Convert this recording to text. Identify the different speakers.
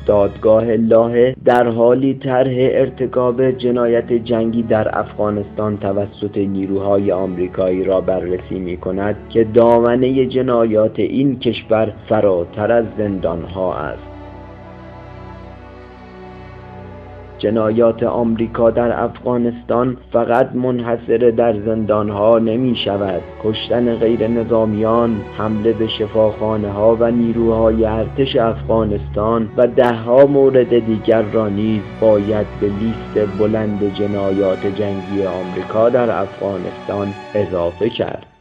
Speaker 1: دادگاه لاهه در حالی طرح ارتکاب جنایت جنگی در افغانستان توسط نیروهای آمریکایی را بررسی می‌کند که دامنه جنایات این کشور فراتر از زندان‌ها است. جنایات آمریکا در افغانستان فقط منحصر در زندانها نمی شود. کشتن غیر نظامیان، حمله به شفاخانه‌ها و نیروهای ارتش افغانستان و ده‌ها مورد دیگر را نیز باید به لیست بلند جنایات جنگی آمریکا در افغانستان اضافه کرد.